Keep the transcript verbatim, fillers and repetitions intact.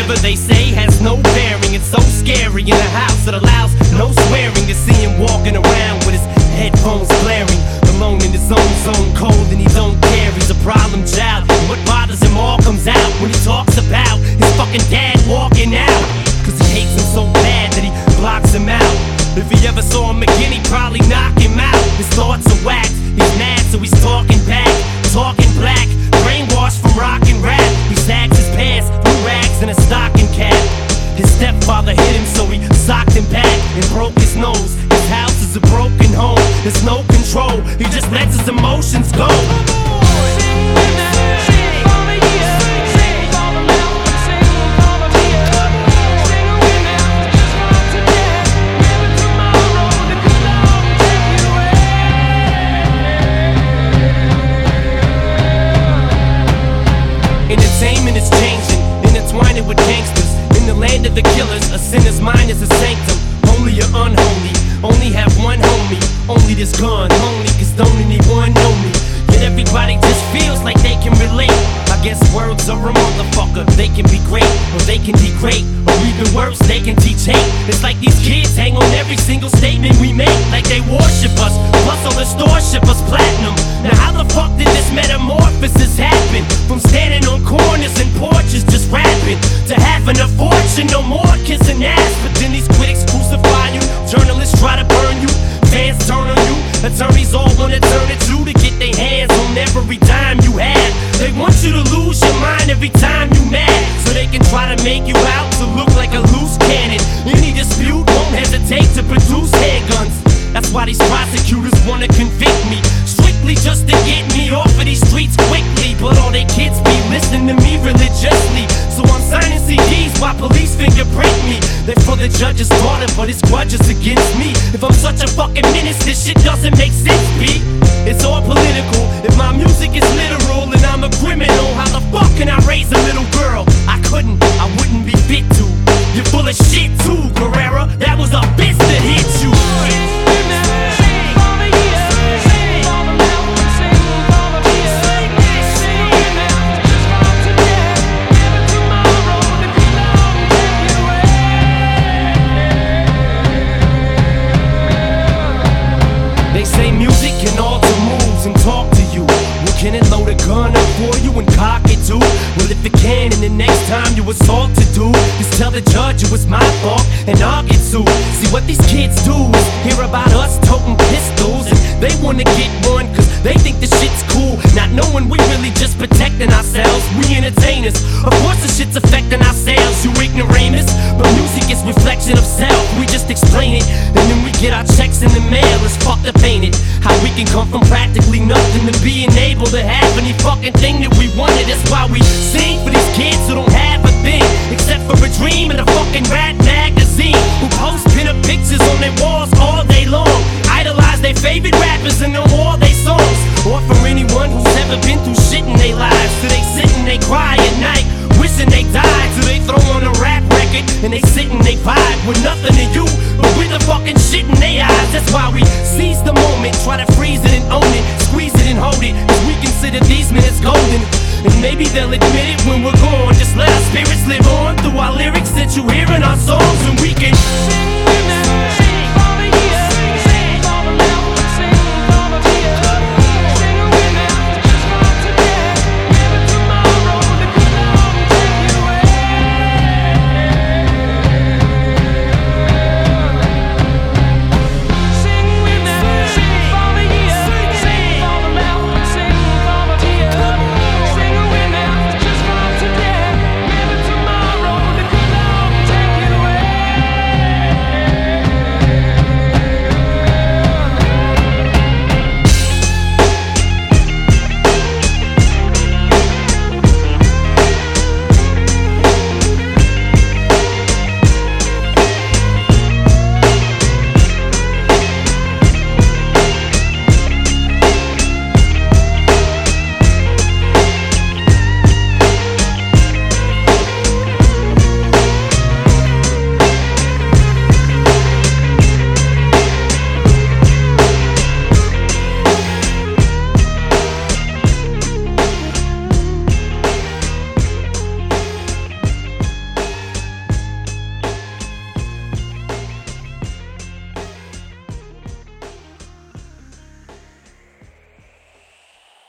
whatever they say has no bearing. It's so scary in a house that allows no swearing. To see him walking around with his headphones blaring, alone in his own zone, cold and he don't care. He's a problem child, and what bothers him all comes out when he talks about his fucking dad walking out. Cause he hates him so bad that he blocks him out. If he ever saw him again, he'd probably knock him out. His thoughts are whacked, he's mad so he's talking back, talking black, brainwashed from rock and rap. He sags his pants, blue rags and a stocking cap. His stepfather hit him so he socked him back and broke his nose. His house is a broken home, there's no control, he just lets his emotions go. Entertainment is changing, intertwining with gangsters. In the land of the killers, a sinner's mind is a sanctum. Only you're unholy, only have one homie. Only this gun, only cause don't anyone know me. Yet everybody just feels like they can relate. I guess words are a motherfucker. They can be great, or they can degrade, or even worse, they can teach hate. It's like these kids hang on every single statement we make, like they worship us, plus all the store ship us platinum. Now how the fuck did this metamorphosis happen? From standing on corners and porches just rapping, to having a fortune, no more kissing ass. But then these critics crucify you, journalists try to burn you, fans turn on you, attorneys all wanna turn it to to get their hands on every dime you have. They want you to lose your mind every time you mad, so they can try to make you out to look like a loose cannon. Any dispute won't hesitate to produce handguns. That's why these prosecutors wanna convict me, strictly just to get me off of these streets quickly. But all they kids be listening to me religiously, so I'm signing C Ds while police fingerprint me. They're for the judge's daughter, but his grudge is against me. If I'm such a fucking menace, this shit doesn't make sense, B. It's all political. If my music is literal and I'm a criminal, how the fuck can I raise a little girl? I couldn't, I wouldn't be fit to. You're full of shit too, Guerrera. That was a bitch that hit you. They say music can alter moods and talk to you. Well, can it load a gun up for you and cock it too? Well, if it can, and the next time you assault to do, just tell the judge it was my fault and I'll get sued. See what these kids do is hear about us toting pistols, and they wanna get one cause they think the shit's cool, not knowing we really just protecting ourselves. We entertainers, of course the shit's affecting our sales, you ignoramus. But music is reflection of self, we just explain it, and then we get our checks in the mail. It's fucked up, ain't it? How we can come from practically nothing to being able to have any fucking thing that we wanted. That's why we sing for these kids who don't have a thing except for a dream and a fucking rap magazine, who post pin-up pictures on their walls all day long, idolize their favorite rappers and know all their songs. Or for anyone who's ever been through shit in their lives, so they sit and they cry at night wishing they died. So they throw on a rap record and they sit and they vibe with nothing to you but with the fucking shit in their eyes. That's why we seize the moment, try to freeze it and own it, squeeze it and hold it, cause we consider these minutes golden. And maybe they'll admit